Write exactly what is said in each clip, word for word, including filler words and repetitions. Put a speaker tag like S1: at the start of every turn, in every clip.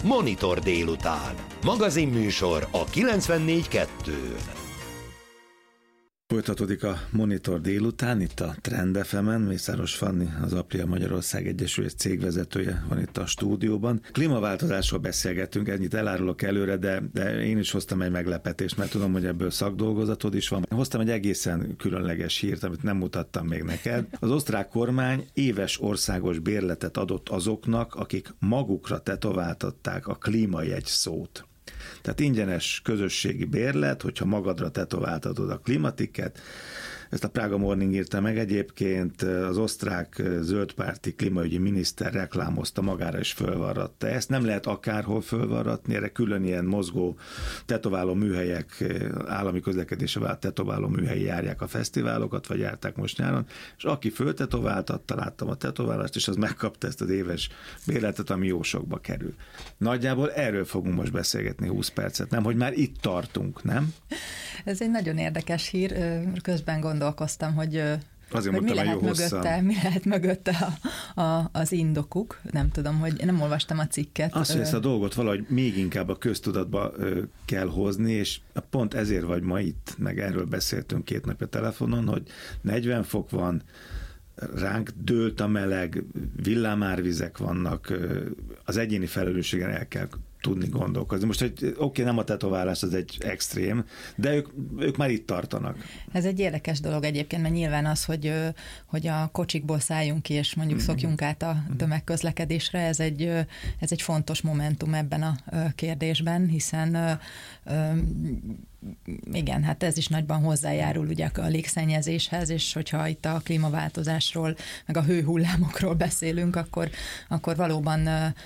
S1: Monitor délután. Magazinműsor a kilencvennégy kettő.
S2: Folytatódik a Monitor délután, itt a Trend ef emen. Mészáros Fanni, az Apria Magyarország Egyesület cégvezetője van itt a stúdióban. Klímaváltozásról beszélgetünk, ennyit elárulok előre, de, de én is hoztam egy meglepetést, mert tudom, hogy ebből szakdolgozatod is van. Hoztam egy egészen különleges hírt, amit nem mutattam még neked. Az osztrák kormány éves országos bérletet adott azoknak, akik magukra tetováltatták a klímajegy szót. Tehát ingyenes közösségi bérlet, hogyha magadra tetováltatod a klímatiket. Ezt a Praga Morning írta meg egyébként, az osztrák zöldpárti klímaügyi miniszter reklámozta, magára is fölvarratta. Ezt nem lehet akárhol fölvarratni, erre külön ilyen mozgó tetováló műhelyek, állami közlekedésre vált tetováló műhelyi járják a fesztiválokat, vagy járták most nyáron, és aki föltetováltatta, láttam a tetoválást, és az megkapta ezt az éves bérletet, ami jó sokba kerül. Nagyjából erről fogunk most beszélgetni húsz percet, nem, hogy már itt tartunk, nem?
S3: Ez egy nagyon érdekes hír, közben gondolkoztam, hogy, hogy
S2: mondtam,
S3: mi, lehet mögötte, mi lehet mögötte a, a, az indokuk. Nem tudom, hogy nem olvastam a cikket.
S2: Azt, hogy ezt a dolgot valahogy még inkább a köztudatba kell hozni, és pont ezért vagy ma itt, meg erről beszéltünk két napja telefonon, hogy negyven fok van, ránk dőlt a meleg, villámárvizek vannak, az egyéni felelősségen el kell tudni gondolkozni. Most, hogy oké, okay, nem a tetoválás, az egy extrém, de ők, ők már itt tartanak. Ez
S3: egy érdekes dolog egyébként, mert nyilván az, hogy, hogy a kocsikból szálljunk ki, és mondjuk mm-hmm. szokjunk át a tömegközlekedésre, ez egy, ez egy fontos momentum ebben a kérdésben, hiszen igen, hát ez is nagyban hozzájárul ugye a légszennyezéshez, és hogyha itt a klímaváltozásról, meg a hőhullámokról beszélünk, akkor, akkor valóban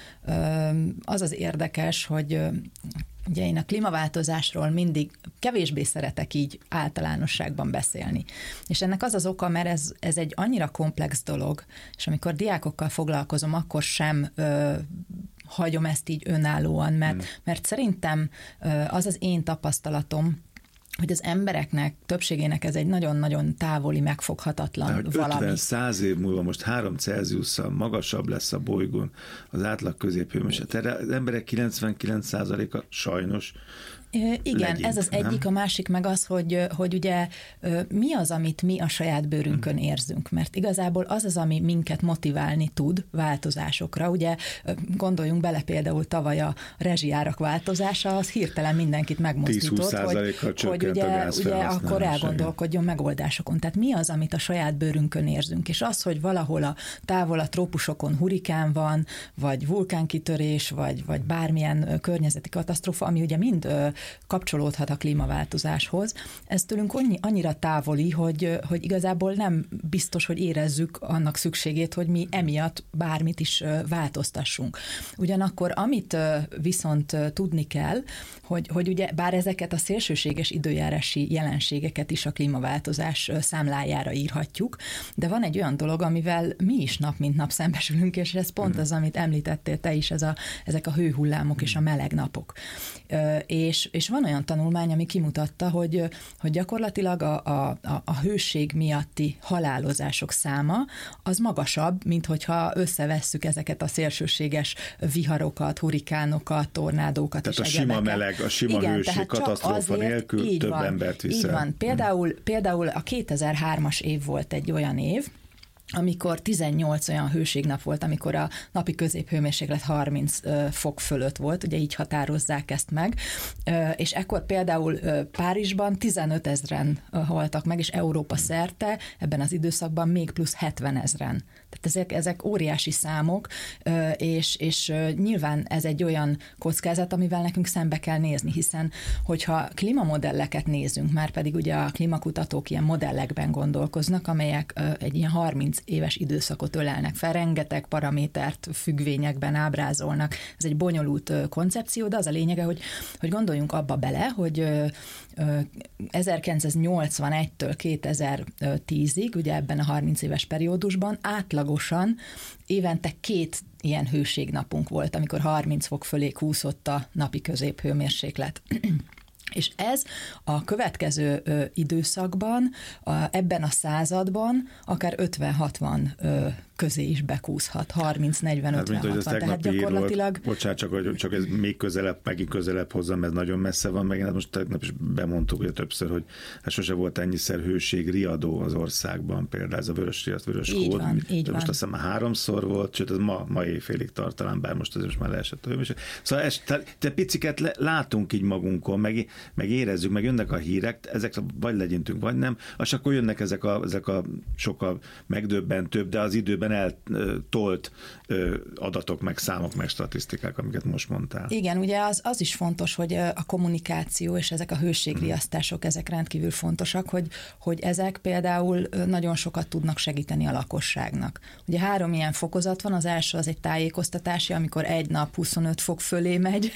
S3: az az érdekes, hogy ugye én a klímaváltozásról mindig kevésbé szeretek így általánosságban beszélni. És ennek az az oka, mert ez, ez egy annyira komplex dolog, és amikor diákokkal foglalkozom, akkor sem ö, hagyom ezt így önállóan, mert, hmm. mert szerintem az az én tapasztalatom, hogy az embereknek, többségének ez egy nagyon-nagyon távoli, megfoghatatlan
S2: hogy
S3: valami.
S2: ötven-száz év múlva most három Celsiusszal magasabb lesz a bolygón az átlag középhőmérséklet. Erre az emberek kilencvenkilenc százaléka sajnos
S3: igen, legyint, ez az nem? egyik, a másik meg az, hogy, hogy ugye mi az, amit mi a saját bőrünkön érzünk, mert igazából az az, ami minket motiválni tud változásokra. Ugye gondoljunk bele például tavaly a rezsijárak változása, az hirtelen mindenkit megmozdított, hogy, hogy ugye, ugye akkor elgondolkodjon megoldásokon. Tehát mi az, amit a saját bőrünkön érzünk, és az, hogy valahol a távol a trópusokon hurikán van, vagy vulkánkitörés, vagy, vagy bármilyen környezeti katasztrófa, ami ugye mind kapcsolódhat a klímaváltozáshoz. Ez tőlünk annyira távoli, hogy, hogy igazából nem biztos, hogy érezzük annak szükségét, hogy mi emiatt bármit is változtassunk. Ugyanakkor amit viszont tudni kell, hogy, hogy ugye bár ezeket a szélsőséges időjárási jelenségeket is a klímaváltozás számlájára írhatjuk, de van egy olyan dolog, amivel mi is nap mint nap szembesülünk, és ez pont az, amit említettél te is, ez a, ezek a hőhullámok és a meleg napok. És, és van olyan tanulmány, ami kimutatta, hogy, hogy gyakorlatilag a, a, a hőség miatti halálozások száma az magasabb, mint hogyha összevesszük ezeket a szélsőséges viharokat, hurikánokat, tornádókat
S2: tehát
S3: és
S2: a sima
S3: egyebeket.
S2: meleg, a sima igen, hőség katasztrófa nélkül több
S3: van,
S2: embert viszel.
S3: Így van. Például, például a kétezer-hármas év volt egy olyan év, amikor tizennyolc olyan hőségnap volt, amikor a napi középhőmérséklet harminc fok fölött volt, ugye így határozzák ezt meg, és ekkor például Párizsban tizenöt ezren haltak meg, és Európa szerte ebben az időszakban még plusz hetven ezren. Tehát ezek, ezek óriási számok, és, és nyilván ez egy olyan kockázat, amivel nekünk szembe kell nézni, hiszen hogyha klímamodelleket nézünk, már pedig ugye a klímakutatók ilyen modellekben gondolkoznak, amelyek egy ilyen harminc éves időszakot ölelnek fel, rengeteg paramétert függvényekben ábrázolnak. Ez egy bonyolult koncepció, de az a lényege, hogy, hogy gondoljunk abba bele, hogy ezerkilencszáznyolcvanegytől kétezer-tízig, ugye ebben a harminc éves periódusban átlagosan évente két ilyen hőségnapunk volt, amikor harminc fok fölé kúszott a napi középhőmérséklet. És ez a következő ö, időszakban, a, ebben a században akár ötven-hatvan ö, közé is bekúszhat, harminc, negyven, ötven,
S2: hát,
S3: hatvan, tehát gyakorlatilag...
S2: Volt, bocsánat, csak, hogy, csak ez még közelebb, megint közelebb hozzám, ez nagyon messze van, meg hát most tegnap is bemondtuk ugye többször, hogy hát sose volt ennyiszer hőség riadó az országban, például ez a vörös riadt, vörös
S3: így
S2: kód.
S3: Van, így
S2: de most
S3: van.
S2: azt hiszem már háromszor volt, sőt ez ma, ma éjfélig tart talán, bár most azért már leesett a hőmérséklet. Szóval ez, te piciket le, látunk így magunkon, meg, meg érezzük, meg jönnek a hírek, ezek vagy legyintünk, vagy nem, és akkor jönnek ezek a, ezek a sokkal megdöbbentőbb, de az időben eltolt adatok, meg számok, meg statisztikák, amiket most mondtál.
S3: Igen, ugye az, az is fontos, hogy a kommunikáció és ezek a hőségriasztások, ezek rendkívül fontosak, hogy, hogy ezek például nagyon sokat tudnak segíteni a lakosságnak. Ugye három ilyen fokozat van, az első az egy tájékoztatási, amikor egy nap huszonöt fok fölé megy.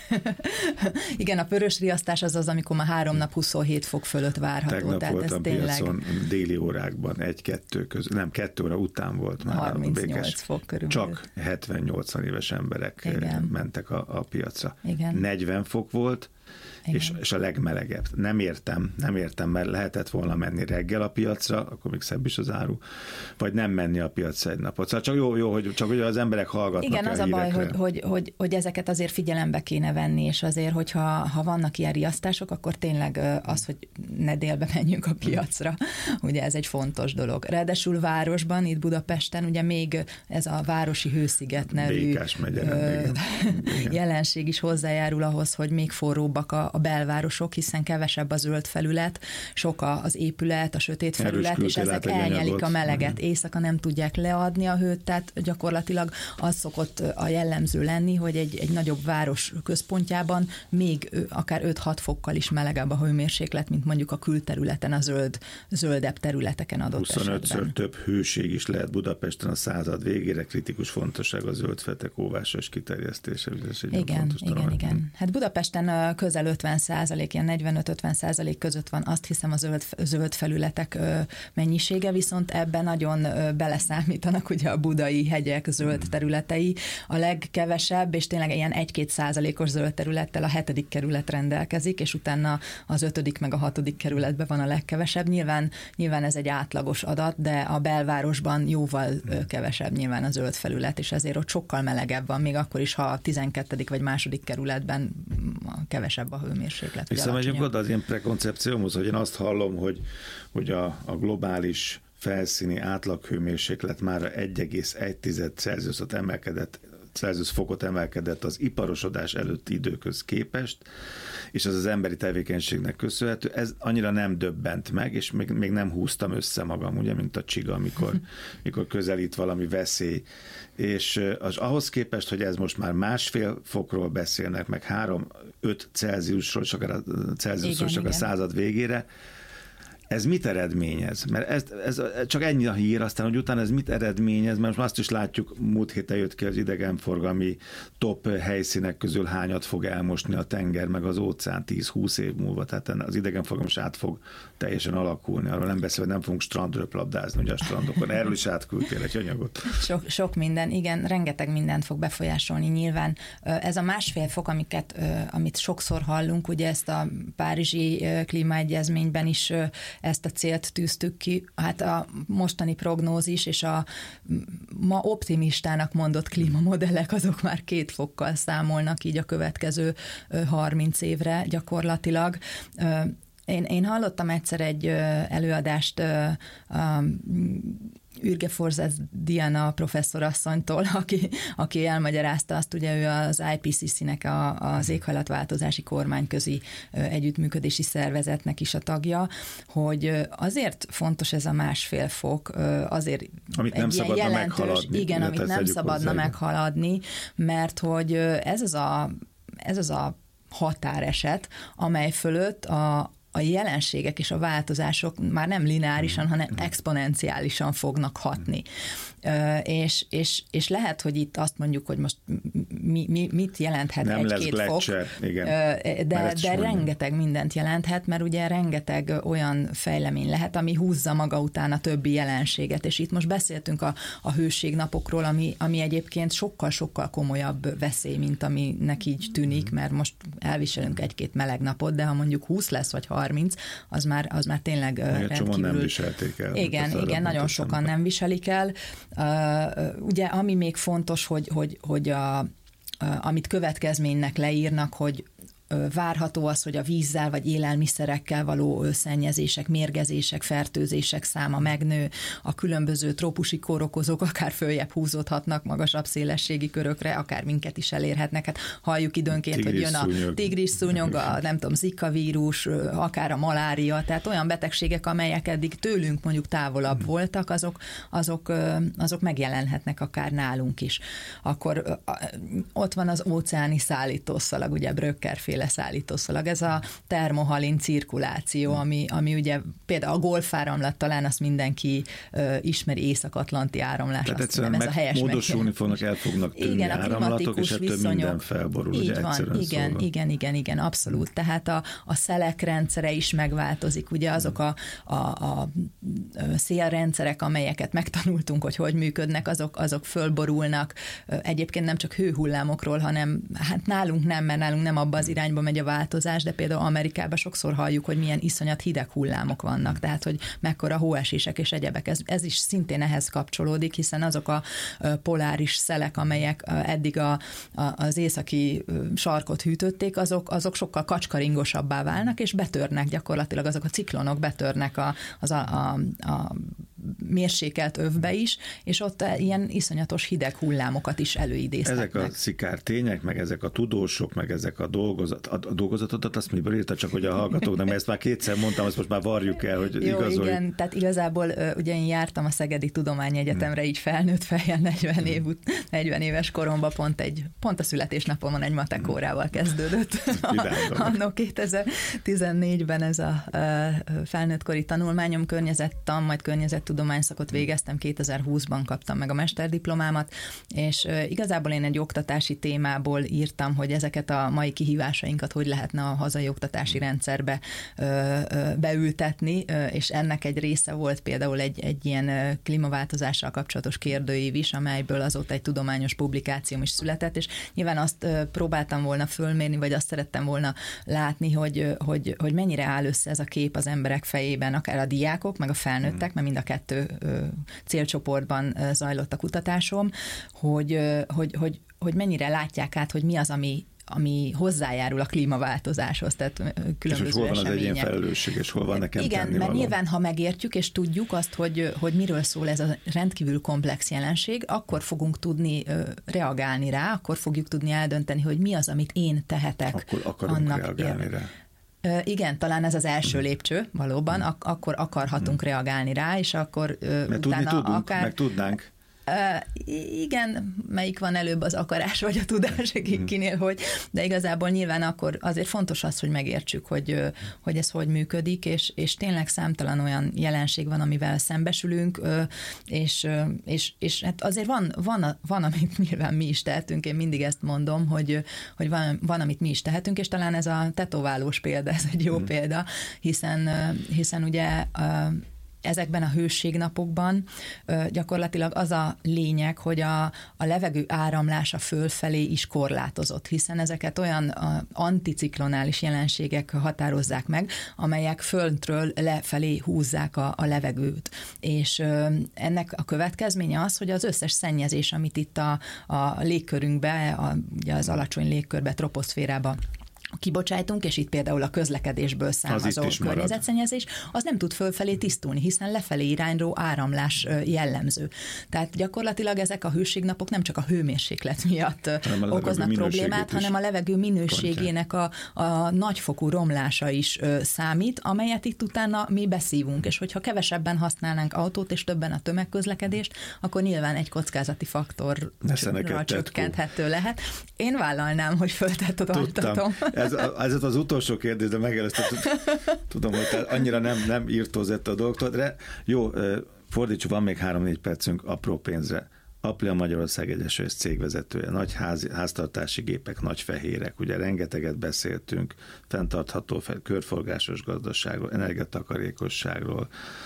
S3: Igen, a vörös riasztás az az, amikor már három nap huszonhét fok fölött várható.
S2: Tegnap
S3: tehát
S2: voltam
S3: ez
S2: piacon
S3: tényleg...
S2: déli órákban, egy-kettő között, nem, kettő óra után volt már
S3: harmincnyolc
S2: békés.
S3: Fok körülbelül.
S2: Csak hetven-nyolcvan éves emberek
S3: Igen.
S2: mentek a, a piacra.
S3: Igen.
S2: negyven fok volt, és, és a legmelegebb. Nem értem, nem értem, mert lehetett volna menni reggel a piacra, akkor még szebb is az áru, vagy nem menni a piacra egy napot. Szóval csak jó, jó hogy csak hogy az emberek hallgatnak.
S3: Igen, az a, a baj, hogy, hogy, hogy, hogy ezeket azért figyelembe kéne venni, és azért, hogyha ha vannak ilyen riasztások, akkor tényleg az, hogy ne délbe menjünk a piacra, ugye ez egy fontos dolog. Ráadásul városban, itt Budapesten, ugye még ez a városi hősziget nevű
S2: megye,
S3: jelenség is hozzájárul ahhoz, hogy még forróbbak a a belvárosok, hiszen kevesebb a zöld felület, sok az épület, a sötét felület, és ezek elnyelik a meleget. Éjszaka nem tudják leadni a hőt, tehát gyakorlatilag az szokott a jellemző lenni, hogy egy, egy nagyobb város központjában még akár öt-hat fokkal is melegebb a hőmérséklet, mint mondjuk a külterületen, a zöld, zöldebb területeken adott
S2: huszonötször
S3: esetben.
S2: több hőség is lehet Budapesten a század végére, kritikus fontosság a zöldfetek óvása és kiterjesztése.
S3: Igen, igen, igen. Hát Budapesten közel ötven százalék, ilyen negyvenöt-ötven százalék között van, azt hiszem a zöld, zöld felületek mennyisége, viszont ebben nagyon beleszámítanak ugye a budai hegyek zöld területei. A legkevesebb, és tényleg ilyen egy-két százalékos zöld területtel a hetedik kerület rendelkezik, és utána az ötödik meg a hatodik kerületben van a legkevesebb. Nyilván, nyilván ez egy átlagos adat, de a belvárosban jóval kevesebb nyilván a zöld felület, és ezért ott sokkal melegebb van, még akkor is, ha a tizenkettedik vagy második kerületben kevesebb a hőmérséklet.
S2: Hiszem egyébként az én prekoncepciómhoz, hogy én azt hallom, hogy, hogy a, a globális felszíni átlaghőmérséklet már egy egész egy Celsiusot emelkedett, Celsius fokot emelkedett az iparosodás előtti időköz képest, és ez az emberi tevékenységnek köszönhető. Ez annyira nem döbbent meg, és még, még nem húztam össze magam, ugye, mint a csiga, amikor, amikor közelít valami veszély. És az, ahhoz képest, hogy ez most már másfél fokról beszélnek, meg három-öt Celsiusról, csak a, Celsiusról csak a század végére, ez mit eredményez? Mert ez, ez csak ennyi a hír, aztán, hogy utána ez mit eredményez, mert most azt is látjuk, múlt héten jött ki az idegenforgalmi top helyszínek közül hányat fog elmosni a tenger, meg az óceán tíz-húsz év múlva, tehát az idegenforgalom is át fog teljesen alakulni. Arról nem beszél, hogy nem fogunk strandröplabdázni ugye a strandokon. Erről is átküldtél egy anyagot.
S3: Sok, sok minden, igen, rengeteg mindent fog befolyásolni nyilván. Ez a másfél fok, amiket, amit sokszor hallunk, ugye ezt a Párizsi klímaegyezményben is ezt a célt tűztük ki. Hát a mostani prognózis és a ma optimistának mondott klímamodellek, azok már két fokkal számolnak így a következő harminc évre gyakorlatilag. Én, én hallottam egyszer egy előadást Ürge Forzesz Diana professzorasszonytól, aki, aki elmagyarázta azt, ugye ő az I P C C-nek, a, az éghajlatváltozási kormányközi együttműködési szervezetnek is a tagja, hogy azért fontos ez a másfél fok, azért
S2: amit nem szabadna jelentős, meghaladni.
S3: Igen, amit nem szabadna hozzá. meghaladni, mert hogy ez az a, ez az a határeset, amely fölött a a jelenségek és a változások már nem lineárisan, hanem exponenciálisan fognak hatni. És, és, és lehet, hogy itt azt mondjuk, hogy most mi, mi, mit jelenthet
S2: nem
S3: egy-két fok,
S2: igen.
S3: de, de rengeteg mindent jelenthet, mert ugye rengeteg olyan fejlemény lehet, ami húzza maga után a többi jelenséget, és itt most beszéltünk a, a hőségnapokról, ami, ami egyébként sokkal-sokkal komolyabb veszély, mint aminek így tűnik, mert most elviselünk egy-két meleg napot, de ha mondjuk húsz lesz, vagy harminc, az már, az már tényleg
S2: Még
S3: rendkívül...
S2: nem viselték el.
S3: Igen, igen, nagyon sokan nem viselik el. Uh, ugye, ami még fontos, hogy, hogy, hogy a, a, amit következménynek leírnak, hogy várható az, hogy a vízzel vagy élelmiszerekkel való szennyezések, mérgezések, fertőzések száma megnő, a különböző trópusi kórokozók akár följebb húzódhatnak magasabb szélességi körökre, akár minket is elérhetnek. Hát halljuk időnként, hogy jön a tigrisszúnyog, a nem tudom, zika vírus, akár a malária, tehát olyan betegségek, amelyek eddig tőlünk mondjuk távolabb voltak, azok, azok, azok megjelenhetnek akár nálunk is. Akkor ott van az óceáni szállítószalag, ugye brökkerféle szállítószalag, ez a termohalin cirkuláció, ami, ami ugye például a golfáramlat, talán azt mindenki uh, ismeri, észak-atlanti áramlás.
S2: Tehát egyszerűen meg, ez a helyes módosulni fognak, el fognak tűnni áramlatok, és ettől viszonyok, minden felborul.
S3: Így
S2: ugye,
S3: van, igen,
S2: szóval.
S3: igen, igen, igen, abszolút. Tehát a, a szelek rendszere is megváltozik, ugye azok a, a, a szélrendszerek, amelyeket megtanultunk, hogy hogy működnek, azok, azok fölborulnak. Egyébként nem csak hőhullámokról, hanem hát nálunk nem, mert nálunk nem abba az irányba megy a változás, de például Amerikában sokszor halljuk, hogy milyen iszonyat hideg hullámok vannak, tehát hogy mekkora hóesések és egyebek. Ez, ez is szintén ehhez kapcsolódik, hiszen azok a poláris szelek, amelyek eddig a, a, az északi sarkot hűtötték, azok, azok sokkal kacskaringosabbá válnak, és betörnek gyakorlatilag, azok a ciklonok betörnek a, az a, a, a mérsékelt övbe is, és ott ilyen iszonyatos hideg hullámokat is előidéztek.
S2: Ezek a szikártények, meg ezek a tudósok, meg ezek a dolgozat, a dolgozatodat, azt miből írta, csak hogy a hallgatók, nem, ezt már kétszer mondtam, azt most már varjuk el, hogy
S3: Jó,
S2: igazoljuk.
S3: igen, tehát igazából ugye én jártam a Szegedi Tudományegyetemre, így felnőtt fejjel negyven, év, negyven éves koromban pont, egy, pont a születésnapomon egy matek órával kezdődött. Anno kétezer-tizennégyben ez a felnőttkori tanulmányom, környezettan, majd környezettudomány szakot végeztem, kétezer-húszban kaptam meg a mesterdiplomámat, és igazából én egy oktatási témából írtam, hogy ezeket a mai kihívásainkat hogy lehetne a hazai oktatási rendszerbe beültetni, és ennek egy része volt például egy, egy ilyen klímaváltozással kapcsolatos kérdőív is, amelyből azóta egy tudományos publikációm is született, és nyilván azt próbáltam volna fölmérni, vagy azt szerettem volna látni, hogy, hogy, hogy mennyire áll össze ez a kép az emberek fejében, akár a diákok, meg a felnőttek, mert mind a kettő célcsoportban zajlott a kutatásom, hogy, hogy, hogy, hogy mennyire látják át, hogy mi az, ami ami hozzájárul a klímaváltozáshoz, tehát különböző
S2: és hol van
S3: események.
S2: Az egyén felelősség, és hol van nekem
S3: Igen,
S2: tennivaló.
S3: mert nyilván, ha megértjük, és tudjuk azt, hogy, hogy miről szól ez a rendkívül komplex jelenség, akkor fogunk tudni reagálni rá, akkor fogjuk tudni eldönteni, hogy mi az, amit én tehetek.
S2: Akkor akarunk
S3: annak
S2: reagálni
S3: ér-
S2: rá.
S3: Igen, talán ez az első hmm. lépcső, valóban, ak- akkor akarhatunk hmm. reagálni rá, és akkor
S2: mert
S3: utána
S2: tudni tudunk,
S3: akár...
S2: meg tudnánk.
S3: Uh, igen, melyik van előbb, az akarás vagy a tudás, kinél hogy, de igazából nyilván akkor azért fontos az, hogy megértsük, hogy, hogy ez hogy működik, és, és tényleg számtalan olyan jelenség van, amivel szembesülünk, és, és, és hát azért van, van, van, amit nyilván mi is tehetünk, én mindig ezt mondom, hogy, hogy van, van, amit mi is tehetünk, és talán ez a tetoválós példa, ez egy jó hmm. példa, hiszen, hiszen ugye ezekben a hőségnapokban gyakorlatilag az a lényeg, hogy a, a levegő áramlása fölfelé is korlátozott, hiszen ezeket olyan anticiklonális jelenségek határozzák meg, amelyek föntről lefelé húzzák a, a levegőt. És ennek a következménye az, hogy az összes szennyezés, amit itt a, a légkörünkbe, a, ugye az alacsony légkörbe, troposzférába kibocsájtunk, és itt például a közlekedésből származó környezetszennyezés, az nem tud fölfelé tisztulni, hiszen lefelé irányuló áramlás jellemző. Tehát gyakorlatilag ezek a hőségnapok nem csak a hőmérséklet miatt okoznak problémát, hanem a levegő minőségének a, a nagyfokú romlása is számít, amelyet itt utána mi beszívunk, és hogyha kevesebben használnánk autót, és többen a tömegközlekedést, akkor nyilván egy kockázati faktorra csökkenthető lehet. Én vállalnám, hogy föltettem.
S2: Ez, ez az utolsó kérdés, de megelőzte, tudom, hogy annyira nem, nem írtózott a dolgokat, de jó, fordítsuk, van még három-négy percünk apró pénzre. Aplia Magyarország Egyesület cégvezetője, nagy ház, háztartási gépek, nagy fehérek, ugye rengeteget beszéltünk, fenntartható, körforgásos gazdaságról, energiatakarékosságról,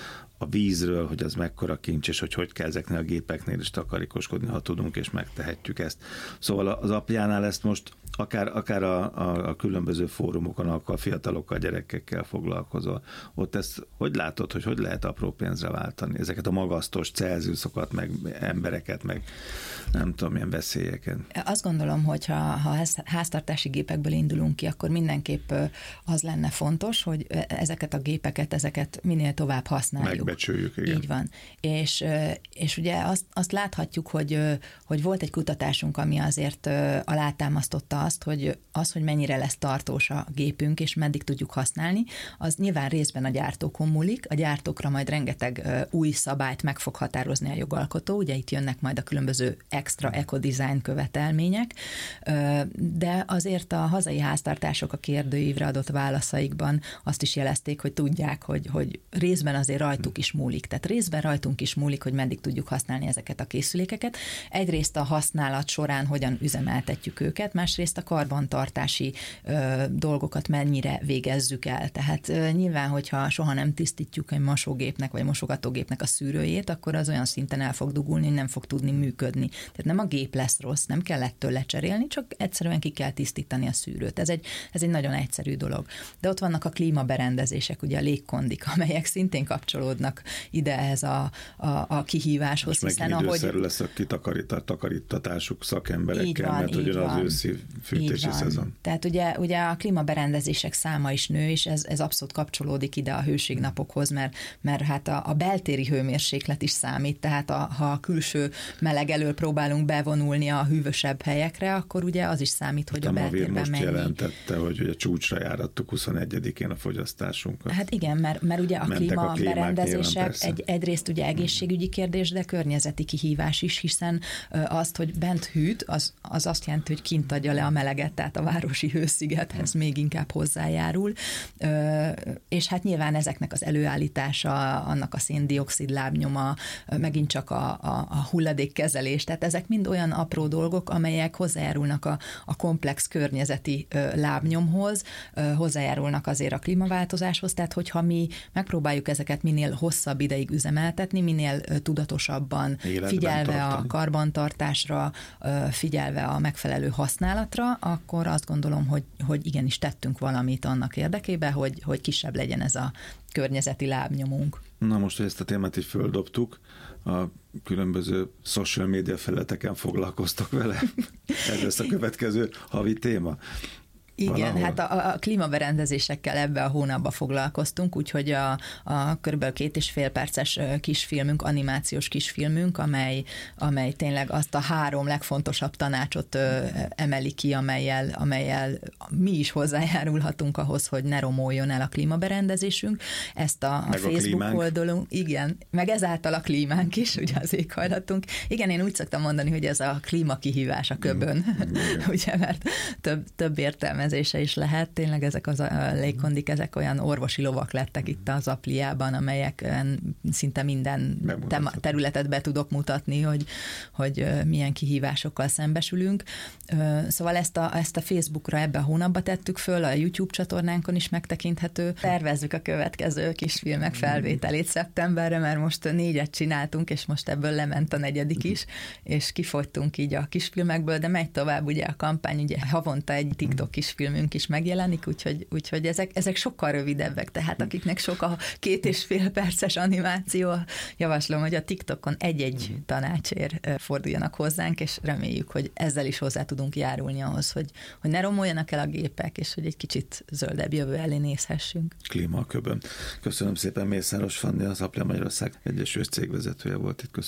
S2: a vízről, hogy az mekkora kincs, és hogy hogy kell ezeknél a gépeknél is takarékoskodni, ha tudunk, és megtehetjük ezt. Szóval az apjánál ezt most akár, akár a, a, a különböző fórumokon, akkor a fiatalokkal, gyerekekkel foglalkozol. Ott ezt hogy látod, hogy hogy lehet apró pénzre váltani? Ezeket a magasztos Celsiusokat, meg embereket, meg nem tudom, milyen veszélyeket.
S3: Azt gondolom, hogy ha, ha háztartási gépekből indulunk ki, akkor mindenképp az lenne fontos, hogy ezeket a gépeket, ezeket minél tovább használjuk.
S2: Megbecsüljük, igen.
S3: Így van. És, és ugye azt, azt láthatjuk, hogy, hogy volt egy kutatásunk, ami azért alátámasztotta azt, hogy az, hogy mennyire lesz tartós a gépünk, és meddig tudjuk használni, az nyilván részben a gyártókon múlik. A gyártókra majd rengeteg új szabályt meg fog határozni a jogalkotó, ugye itt jönnek majd a különböző extra eco-design követelmények, de azért a hazai háztartások a kérdőívre adott válaszaikban azt is jelezték, hogy tudják, hogy, hogy részben azért rajtuk is múlik. Tehát részben rajtunk is múlik, hogy meddig tudjuk használni ezeket a készülékeket. Egyrészt a használat során hogyan üzemeltetjük őket, másrészt a karbantartási ö, dolgokat mennyire végezzük el. Tehát ö, nyilván, hogyha soha nem tisztítjuk egy mosógépnek vagy mosogatógépnek a szűrőjét, akkor az olyan szinten el fog dugulni, hogy nem fog tudni működni. Tehát nem a gép lesz rossz, nem kell ettől lecserélni, csak egyszerűen ki kell tisztítani a szűrőt. Ez egy, ez egy nagyon egyszerű dolog. De ott vannak a klímaberendezések, ugye a légkondik, amelyek szintén kapcsolódnak ide ehhez a, a, a kihíváshoz.
S2: Most
S3: hiszen
S2: megint
S3: ahogy...
S2: időszerű lesz a kitakarítatásuk szakemberekkel, van, mert ugyan az őszi fűtési szezon.
S3: Tehát ugye, ugye a klímaberendezések száma is nő, és ez, ez abszolút kapcsolódik ide a hőségnapokhoz, mert, mert hát a, a beltéri hőmérséklet is számít, tehát a, ha a külső meleg elől próbálunk bevonulni a hűvösebb helyekre, akkor ugye az is számít, hogy a, a beltérben
S2: most
S3: mennyi.
S2: jelentette, hogy ugye csúcsra járattuk huszonegyedikén a fogyasztásunkat.
S3: Hát igen, mert, mert ugye a klímaberendezések egy, egyrészt ugye egészségügyi kérdés, de környezeti kihívás is, hiszen azt, hogy bent hűt, az, az azt jelenti, hogy kint adja le a meleget, tehát a városi hőszigethez még inkább hozzájárul, és hát nyilván ezeknek az előállítása, annak a széndioxid lábnyoma, megint csak a, a, a hulladékkezelés, tehát ezek mind olyan apró dolgok, amelyek hozzájárulnak a, a komplex környezeti lábnyomhoz, hozzájárulnak azért a klímaváltozáshoz, tehát hogyha mi megpróbáljuk ezeket minél hosszabb ideig üzemeltetni, minél tudatosabban, életben figyelve tartani. A karbantartásra, figyelve a megfelelő használatra, akkor azt gondolom, hogy, hogy igenis tettünk valamit annak érdekében, hogy, hogy kisebb legyen ez a környezeti lábnyomunk.
S2: Na most, hogy ezt a témát is földobtuk, a különböző social media felületeken foglalkoztok vele. Ez lesz a következő havi téma.
S3: Igen,
S2: valahol.
S3: Hát a, a klímaberendezésekkel ebbe a hónapban foglalkoztunk, úgyhogy a, a körülbelül két és fél perces kisfilmünk, animációs kisfilmünk, amely, amely tényleg azt a három legfontosabb tanácsot ö, emeli ki, amelyel, amelyel mi is hozzájárulhatunk ahhoz, hogy ne romoljon el a klímaberendezésünk. Ezt a, a Facebook a oldalunk, igen, meg ezáltal a klímánk is, ugye az éghajlatunk. Igen, én úgy szoktam mondani, hogy ez a klímakihívás a köbön, mm, ugye, mert több, több értelme is lehet. Tényleg ezek az a légkondik, ezek olyan orvosi lovak lettek itt az Appliában, amelyek szinte minden területet be tudok mutatni, hogy, hogy milyen kihívásokkal szembesülünk. Szóval ezt a, ezt a Facebookra ebbe a hónapba tettük föl, a YouTube csatornánkon is megtekinthető. Tervezzük a következő kisfilmek felvételét szeptemberre, mert most négyet csináltunk, és most ebből lement a negyedik is, és kifogytunk így a kisfilmekből, de megy tovább ugye a kampány, ugye havonta egy TikTok kisfilmünk is megjelenik, úgyhogy, úgyhogy ezek, ezek sokkal rövidebbek, tehát akiknek sok a két és fél perces animáció, javaslom, hogy a TikTokon egy-egy tanácsért forduljanak hozzánk, és reméljük, hogy ezzel is hozzá tudunk járulni ahhoz, hogy, hogy ne romoljanak el a gépek, és hogy egy kicsit zöldebb jövő elé nézhessünk.
S2: Klíma a köbön. Köszönöm szépen, Mészáros Fanni, az Applia Magyarország Egyesült cégvezetője volt itt. Köszönöm.